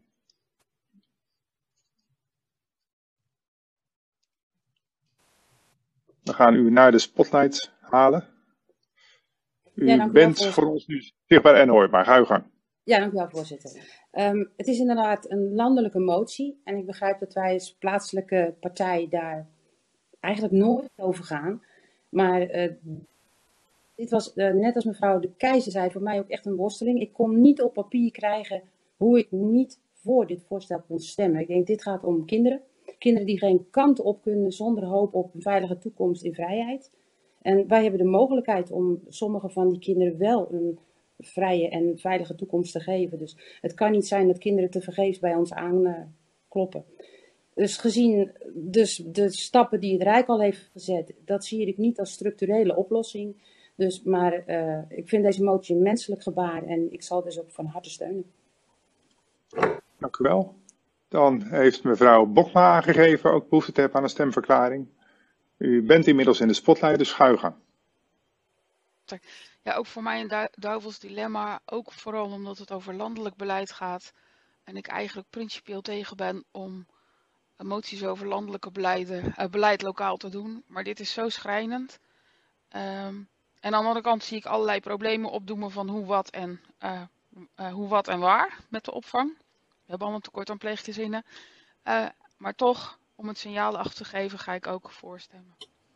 We gaan u naar de spotlight halen. U ja, bent wel, voor ons nu zichtbaar en hoorbaar. Ga uw gang. Ja, dank u wel, voorzitter. Um, het is inderdaad een landelijke motie. En ik begrijp dat wij als plaatselijke partij daar eigenlijk nooit over gaan. Maar uh, dit was, uh, net als mevrouw De Keyser zei, voor mij ook echt een worsteling. Ik kon niet op papier krijgen hoe ik niet voor dit voorstel kon stemmen. Ik denk, dit gaat om kinderen. Kinderen die geen kant op kunnen zonder hoop op een veilige toekomst in vrijheid. En wij hebben de mogelijkheid om sommige van die kinderen wel een vrije en veilige toekomst te geven. Dus het kan niet zijn dat kinderen tevergeefs bij ons aankloppen. Uh, dus gezien dus de stappen die het Rijk al heeft gezet, dat zie ik niet als structurele oplossing. Dus, maar uh, ik vind deze motie een menselijk gebaar en ik zal dus ook van harte steunen. Dank u wel. Dan heeft mevrouw Bokma aangegeven ook behoefte te hebben aan een stemverklaring. U bent inmiddels in de spotlight, dus ga uw gang. Ja, ook voor mij een du duivels dilemma. Ook vooral omdat het over landelijk beleid gaat. En ik eigenlijk principieel tegen ben om moties over landelijke beleiden, uh, beleid lokaal te doen. Maar dit is zo schrijnend. Um, en aan de andere kant zie ik allerlei problemen opdoemen van hoe, wat en, uh, uh, hoe, wat en waar met de opvang. We hebben allemaal tekort aan pleeggezinnen. Uh, maar toch, om het signaal af te geven, ga ik ook voorstemmen.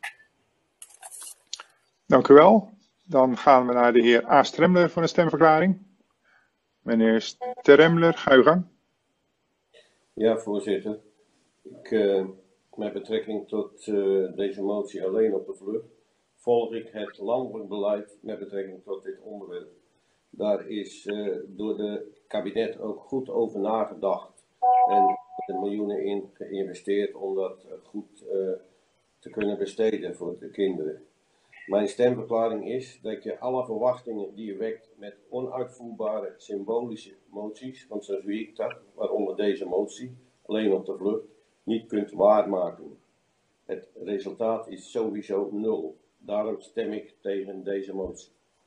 Dank u wel. Dan gaan we naar de heer A. Stremler voor een stemverklaring. Meneer Stremler, ga uw gang. Ja, voorzitter. Ik, uh, met betrekking tot uh, deze motie alleen op de vlucht, volg ik het landelijk beleid met betrekking tot dit onderwerp. Daar is uh, door de kabinet ook goed over nagedacht en er miljoenen in geïnvesteerd om dat uh, goed uh, te kunnen besteden voor de kinderen. Mijn stemverklaring is dat je alle verwachtingen die je wekt met onuitvoerbare symbolische moties, want zo zie ik dat, waaronder deze motie, alleen op de vlucht, niet kunt waarmaken. Het resultaat is sowieso nul. Daarom stem ik tegen deze motie.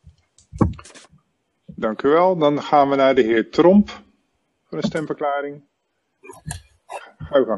Dank u wel. Dan gaan we naar de heer Tromp voor een stemverklaring. Ga uw gang.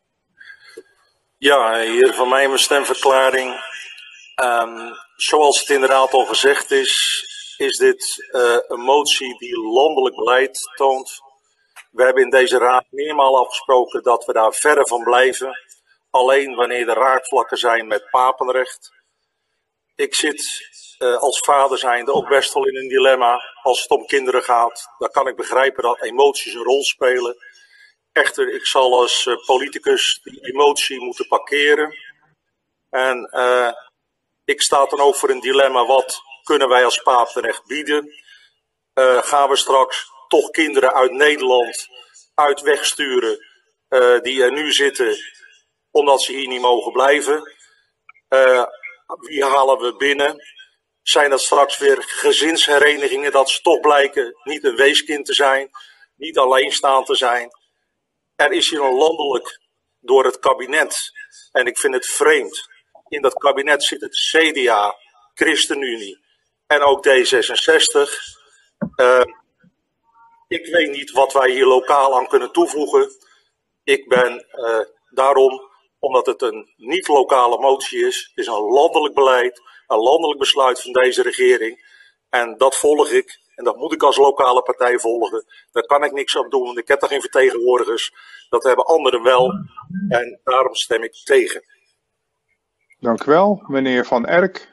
Ja, hier van mij mijn stemverklaring. Um, zoals het inderdaad al gezegd is, is dit uh, een motie die landelijk beleid toont. We hebben in deze raad meermaal afgesproken dat we daar verre van blijven. Alleen wanneer er raakvlakken zijn met papenrecht. Ik zit uh, als vader zijnde ook best wel in een dilemma als het om kinderen gaat. Dan kan ik begrijpen dat emoties een rol spelen. Echter, ik zal als uh, politicus die emotie moeten parkeren. En uh, ik sta dan ook voor een dilemma, wat kunnen wij als papenrecht bieden? Uh, gaan we straks toch kinderen uit Nederland uit wegsturen uh, die er nu zitten, omdat ze hier niet mogen blijven? Uh, wie halen we binnen? Zijn dat straks weer gezinsherenigingen, dat ze toch blijken niet een weeskind te zijn, niet alleenstaand te zijn? Er is hier een landelijk door het kabinet, en ik vind het vreemd, in dat kabinet zit het C D A, ChristenUnie en ook D zesenzestig. Uh, ik weet niet wat wij hier lokaal aan kunnen toevoegen. Ik ben uh, daarom, omdat het een niet-lokale motie is, het is een landelijk beleid, een landelijk besluit van deze regering. En dat volg ik, en dat moet ik als lokale partij volgen. Daar kan ik niks aan doen, want ik heb daar geen vertegenwoordigers. Dat hebben anderen wel, en daarom stem ik tegen. Dank u wel, meneer Van Erk.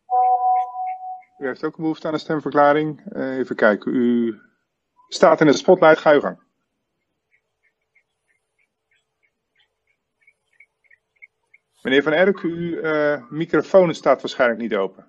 U heeft ook behoefte aan een stemverklaring. Uh, even kijken, u staat in de spotlight, ga uw gang. Meneer Van Erk, uw uh, microfoon staat waarschijnlijk niet open.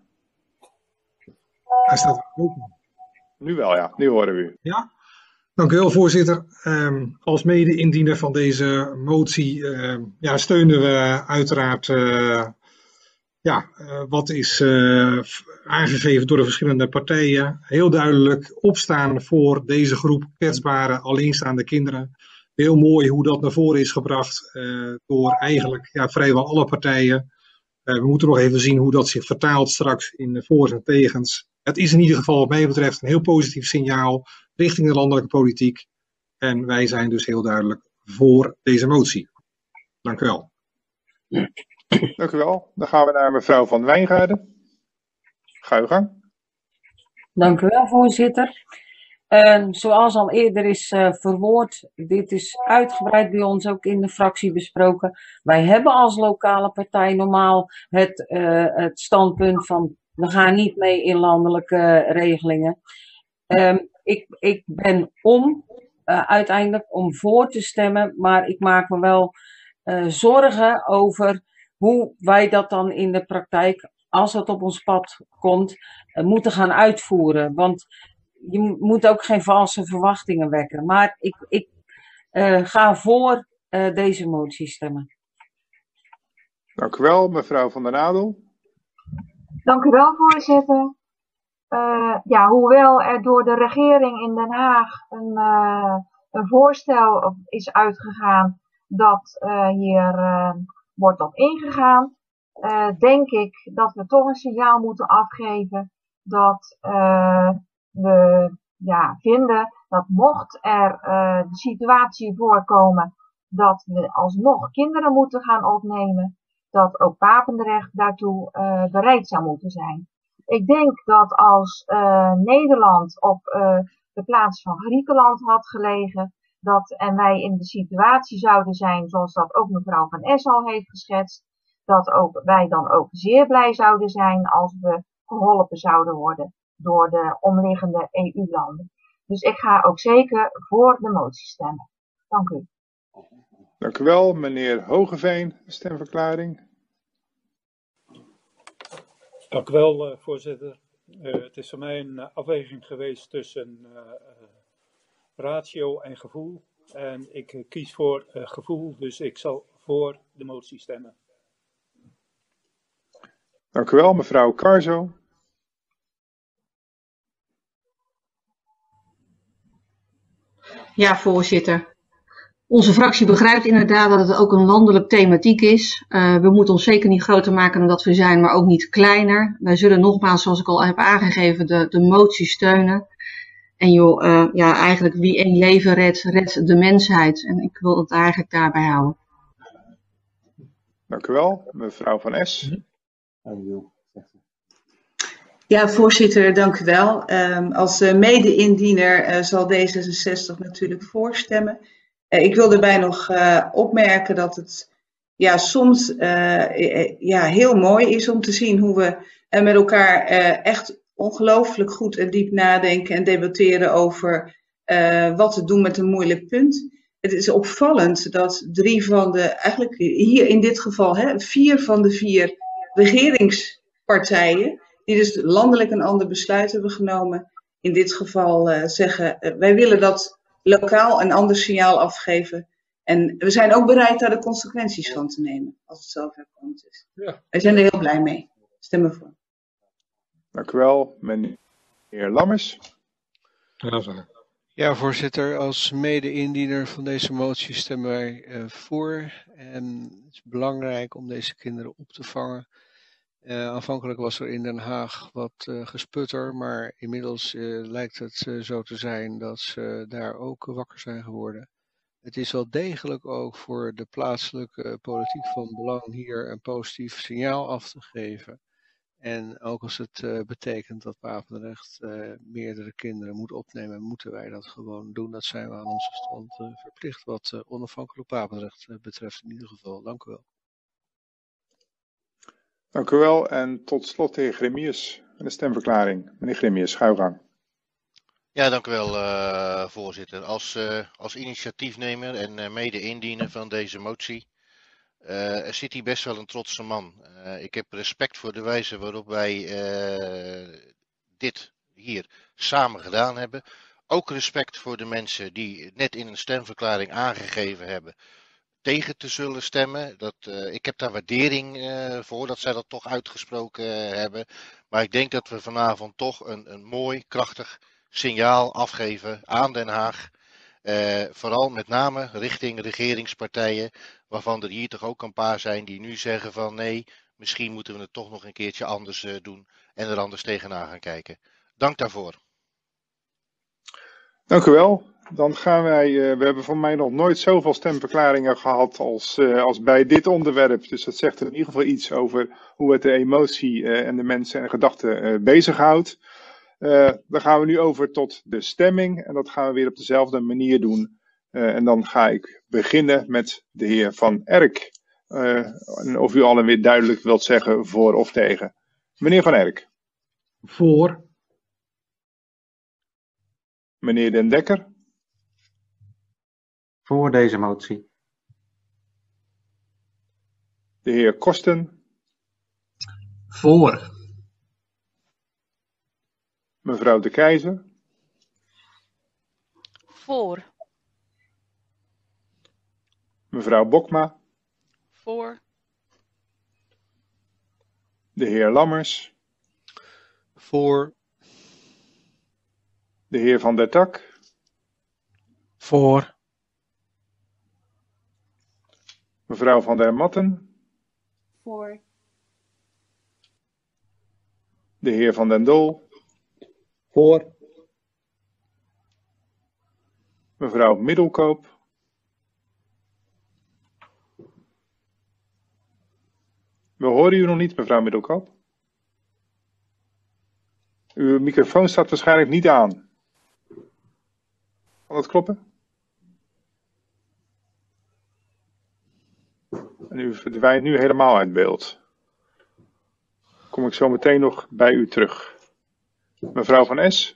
Hij staat open. Nu wel, ja. Nu horen we u. Ja, dank u wel, voorzitter. Um, als mede-indiener van deze motie uh, ja, steunen we uiteraard uh, ja, uh, wat is uh, aangegeven door de verschillende partijen. Heel duidelijk opstaan voor deze groep kwetsbare, alleenstaande kinderen. Heel mooi hoe dat naar voren is gebracht uh, door eigenlijk ja, vrijwel alle partijen. Uh, we moeten nog even zien hoe dat zich vertaalt straks in de voor's en tegens. Het is in ieder geval wat mij betreft een heel positief signaal richting de landelijke politiek. En wij zijn dus heel duidelijk voor deze motie. Dank u wel. Dank u wel. Dan gaan we naar mevrouw Van Wijngaarden. Ga uw gang. Dank u wel, voorzitter. Uh, zoals al eerder is uh, verwoord, dit is uitgebreid bij ons ook in de fractie besproken. Wij hebben als lokale partij normaal het, uh, het standpunt van we gaan niet mee in landelijke uh, regelingen. Um, ik, ik ben om uh, uiteindelijk om voor te stemmen, maar ik maak me wel uh, zorgen over hoe wij dat dan in de praktijk, als het op ons pad komt, uh, moeten gaan uitvoeren. Want je moet ook geen valse verwachtingen wekken. Maar ik, ik uh, ga voor uh, deze motie stemmen. Dank u wel, mevrouw Van der Nadel. Dank u wel, voorzitter. Uh, ja, hoewel er door de regering in Den Haag een, uh, een voorstel is uitgegaan dat uh, hier uh, wordt op ingegaan, uh, denk ik dat we toch een signaal moeten afgeven dat uh, we ja, vinden dat mocht er uh, de situatie voorkomen dat we alsnog kinderen moeten gaan opnemen, dat ook Papendrecht daartoe uh, bereid zou moeten zijn. Ik denk dat als uh, Nederland op uh, de plaats van Griekenland had gelegen, dat, en wij in de situatie zouden zijn, zoals dat ook mevrouw Van Es al heeft geschetst, dat ook, wij dan ook zeer blij zouden zijn als we geholpen zouden worden door de omliggende E U-landen. Dus ik ga ook zeker voor de motie stemmen. Dank u. Dank u wel, meneer Hogeveen, stemverklaring. Dank u wel, uh, voorzitter. Uh, het is voor mij een uh, afweging geweest tussen uh, uh, ratio en gevoel. En ik uh, kies voor uh, gevoel, dus ik zal voor de motie stemmen. Dank u wel, mevrouw Carzo. Ja, voorzitter. Onze fractie begrijpt inderdaad dat het ook een landelijk thematiek is. Uh, we moeten ons zeker niet groter maken dan dat we zijn, maar ook niet kleiner. Wij zullen nogmaals, zoals ik al heb aangegeven, de, de motie steunen. En joh, uh, ja, eigenlijk wie één leven redt, redt de mensheid. En ik wil het eigenlijk daarbij houden. Dank u wel, mevrouw Van Es. Ja, voorzitter, dank u wel. Um, als uh, mede-indiener uh, zal D zesenzestig natuurlijk voorstemmen. Uh, ik wil erbij nog uh, opmerken dat het ja, soms uh, ja, heel mooi is om te zien hoe we uh, met elkaar uh, echt ongelooflijk goed en diep nadenken en debatteren over uh, wat te doen met een moeilijk punt. Het is opvallend dat drie van de, eigenlijk hier in dit geval, hè, vier van de vier regeringspartijen, die dus landelijk een ander besluit hebben genomen, in dit geval uh, zeggen, uh, wij willen dat lokaal een ander signaal afgeven. En we zijn ook bereid daar de consequenties van te nemen, als het zover komt. Dus ja. Wij zijn er heel blij mee. Stemmen voor. Dank u wel, meneer Lammers. Ja, voorzitter. Als mede-indiener van deze motie stemmen wij uh, voor. En het is belangrijk om deze kinderen op te vangen. Uh, aanvankelijk was er in Den Haag wat uh, gesputter, maar inmiddels uh, lijkt het uh, zo te zijn dat ze daar ook wakker zijn geworden. Het is wel degelijk ook voor de plaatselijke politiek van belang hier een positief signaal af te geven. En ook als het uh, betekent dat Papendrecht uh, meerdere kinderen moet opnemen, moeten wij dat gewoon doen. Dat zijn we aan onze stand uh, verplicht wat uh, onafhankelijk Papendrecht uh, betreft in ieder geval. Dank u wel. Dank u wel. En tot slot de heer Gremius en de stemverklaring. Meneer Gremius, ga uw gang. Ja, dank u wel, uh, voorzitter. Als, uh, als initiatiefnemer en uh, mede-indiener van deze motie uh, zit hier best wel een trotse man. Uh, ik heb respect voor de wijze waarop wij uh, dit hier samen gedaan hebben. Ook respect voor de mensen die net in een stemverklaring aangegeven hebben tegen te zullen stemmen. Dat, uh, ik heb daar waardering uh, voor dat zij dat toch uitgesproken uh, hebben. Maar ik denk dat we vanavond toch een, een mooi, krachtig signaal afgeven aan Den Haag. Uh, vooral met name richting regeringspartijen, waarvan er hier toch ook een paar zijn die nu zeggen van nee, misschien moeten we het toch nog een keertje anders uh, doen en er anders tegenaan gaan kijken. Dank daarvoor. Dank u wel. Dan gaan wij, uh, we hebben van mij nog nooit zoveel stemverklaringen gehad als, uh, als bij dit onderwerp. Dus dat zegt in ieder geval iets over hoe het de emotie uh, en de mensen en gedachten uh, bezighoudt. Uh, dan gaan we nu over tot de stemming en dat gaan we weer op dezelfde manier doen. Uh, en dan ga ik beginnen met de heer Van Erk. Uh, of u allen weer duidelijk wilt zeggen voor of tegen. Meneer Van Erk. Voor. Meneer Den Dekker. Voor deze motie. De heer Kosten. Voor. Mevrouw De Keizer. Voor. Mevrouw Bokma. Voor. De heer Lammers. Voor. De heer Van der Tak. Voor. Mevrouw Van der Matten. Voor. De heer Van den Doel. Voor. Mevrouw Middelkoop. We horen u nog niet, mevrouw Middelkoop. Uw microfoon staat waarschijnlijk niet aan. Kan dat kloppen? En u verdwijnt nu helemaal uit beeld. Kom ik zo meteen nog bij u terug. Mevrouw Van Es.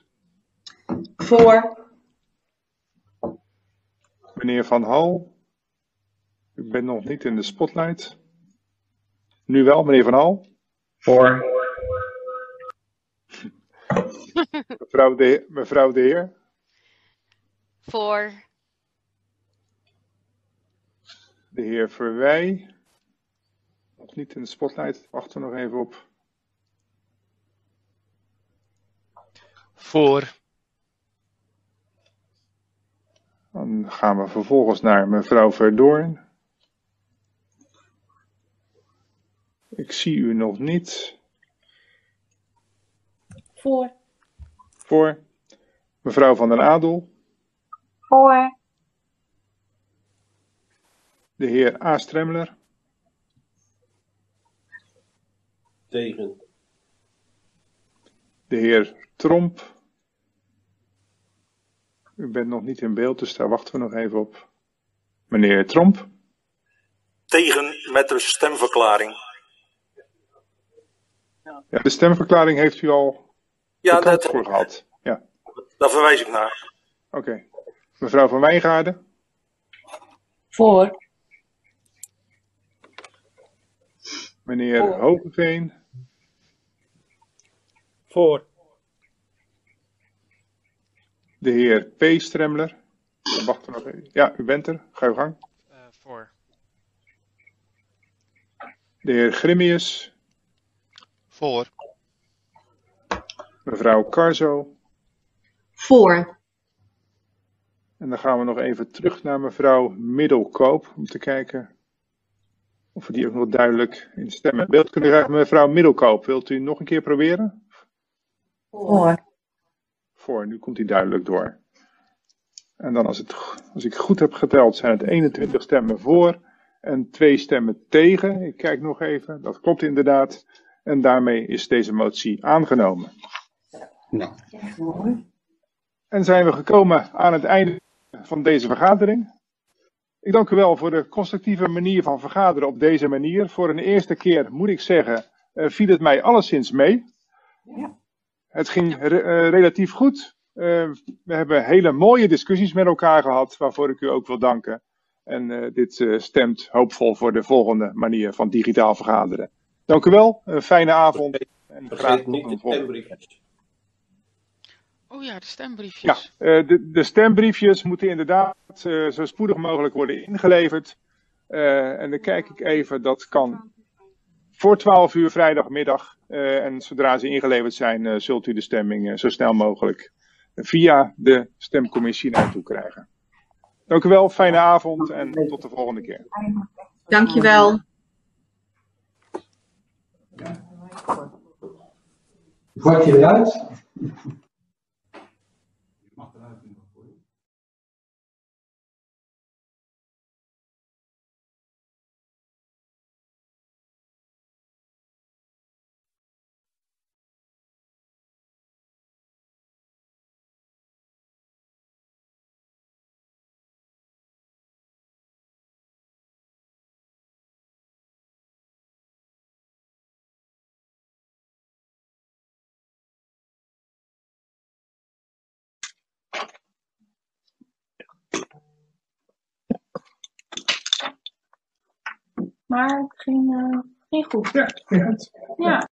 Voor. Meneer Van Hal. U bent nog niet in de spotlight. Nu wel, meneer Van Al. Voor. Mevrouw de, mevrouw de Heer. Voor. De heer Verwij. Nog niet in de spotlight. Wachten we nog even op. Voor. Dan gaan we vervolgens naar mevrouw Verdoorn. Ik zie u nog niet. Voor. Voor. Mevrouw van den Adel. Voor. De heer A. Stremler. Tegen. De heer Tromp. U bent nog niet in beeld, dus daar wachten we nog even op. Meneer Tromp. Tegen met de stemverklaring. Ja, de stemverklaring heeft u al Ja, de kans dat, voor gehad. Ja, daar verwijs ik naar. oké. Okay. Mevrouw van Wijngaarden. Voor. Meneer Voor. Hogeveen. Voor. De heer P. Stremler. Dan wachten we nog even. Ja, u bent er. Ga uw gang. Uh, voor. De heer Grimius. Voor. Mevrouw Carzo. Voor. En dan gaan we nog even terug naar mevrouw Middelkoop. Om te kijken of we die ook nog duidelijk in stem en beeld kunnen krijgen. Mevrouw Middelkoop, wilt u nog een keer proberen? Voor. Voor, nu komt hij duidelijk door. En dan als, het, als ik goed heb geteld zijn het eenentwintig stemmen voor en twee stemmen tegen. Ik kijk nog even, dat klopt inderdaad. En daarmee is deze motie aangenomen. Nou. En zijn we gekomen aan het einde van deze vergadering. Ik dank u wel voor de constructieve manier van vergaderen op deze manier. Voor een eerste keer moet ik zeggen, uh, viel het mij alleszins mee. Ja. Het ging re uh, relatief goed. Uh, we hebben hele mooie discussies met elkaar gehad, waarvoor ik u ook wil danken. En uh, dit uh, stemt hoopvol voor de volgende manier van digitaal vergaderen. Dank u wel, een fijne avond. En graag tot een volgende keer. Oh ja, de stembriefjes. Ja, uh, de, de stembriefjes moeten inderdaad uh, zo spoedig mogelijk worden ingeleverd. Uh, en dan kijk ik even, dat kan voor twaalf uur vrijdagmiddag. Uh, en zodra ze ingeleverd zijn, uh, zult u de stemming uh, zo snel mogelijk via de stemcommissie naartoe krijgen. Dank u wel, fijne avond en tot de volgende keer. Dankjewel. Vat je eruit? Maar het ging, uh, ging goed. Ja, ja. Ja.